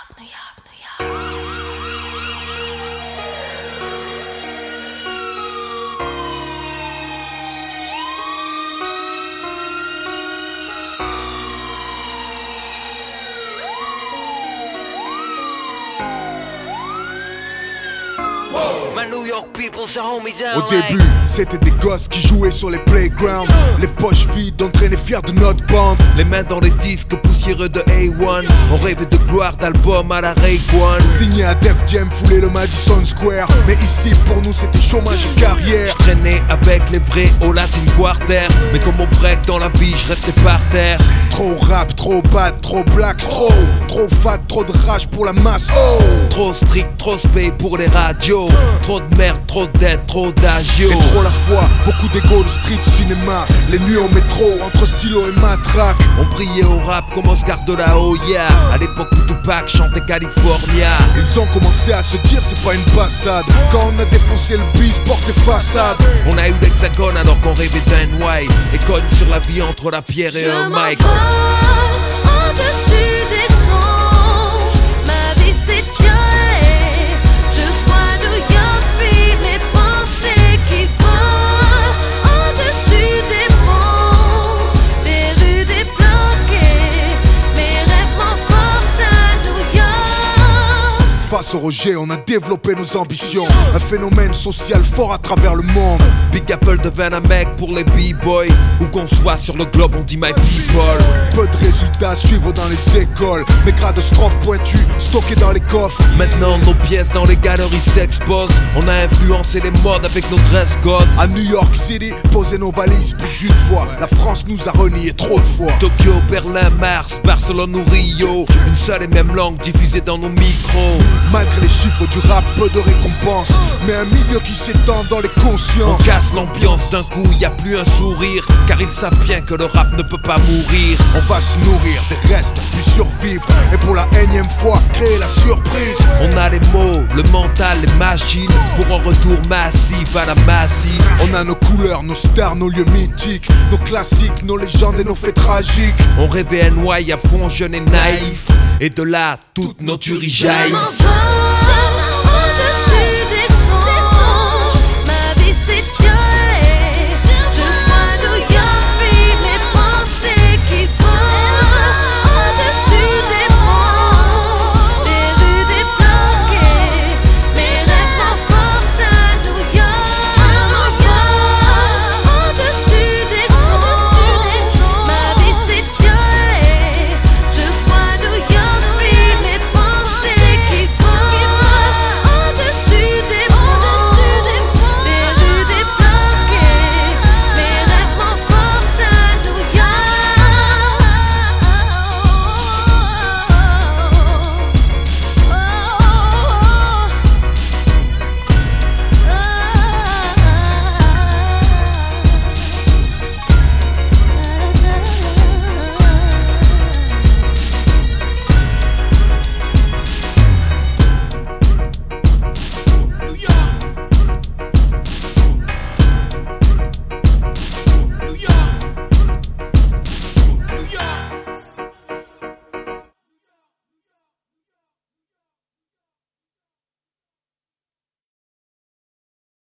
Au début, c'était des gosses qui jouaient sur les playgrounds. Les poches vides, entraînés fiers de notre bande. Les mains dans les disques poussiéreux de A1. On rêvait de gloire d'album à la Rayquan. Signé à Def Jam, foulé le Madison Square. Mais ici pour nous c'était chômage et carrière. Je traînais avec les vrais au Latin Quarter. Mais comme au break dans la vie, je restais par terre. Trop rap, trop bad, trop black, trop fat, trop de rage pour la masse. Oh, trop strict, trop spé pour les radios. Trop de merde, trop de dettes, trop d'agio. Et trop la fois, beaucoup d'égo de street cinéma. Les nuits au métro, entre stylo et matraque. On brillait au rap comme Oscar de la Hoya. À l'époque où Tupac chantait California. Ils ont commencé à se dire c'est pas une passade. Quand on a défoncé le bis, porte et façade. On a eu l'hexagone alors qu'on rêvait d'un NY. Et cogne sur la vie entre la pierre et un mic. Au-dessus des songes, ma vie s'étire. Je vois New York, puis mes pensées qui volent. Au-dessus des ponts, les rues débloquées. Mes rêves m'emportent à New York. Face au rejet, on a développé nos ambitions. Un phénomène social fort à travers le monde. Big Apple devint un mec pour les b-boys. Où qu'on soit sur le globe, on dit my people. Peu de résultats à suivre dans les écoles. Mes grades de strophes pointus stockés dans les coffres. Maintenant nos pièces dans les galeries s'exposent. On a influencé les modes avec nos dress codes. À New York City, poser nos valises plus d'une fois. La France nous a renié trop de fois. Tokyo, Berlin, Mars, Barcelone ou Rio. Une seule et même langue diffusée dans nos micros. Malgré les chiffres du rap, peu de récompenses. Mais un milieu qui s'étend dans les consciences. On casse l'ambiance d'un coup, y a plus un sourire. Car ils savent bien que le rap ne peut pas mourir. On va se nourrir des restes, puis survivre. Et pour la énième fois, créer la surprise. On a les mots, le mental, les machines. Pour un retour massif à la massif. On a nos couleurs, nos stars, nos lieux mythiques. Nos classiques, nos légendes et nos faits tragiques. On rêvait NY à fond, jeune et naïf. Et de là, toutes nos tueries jaillissent.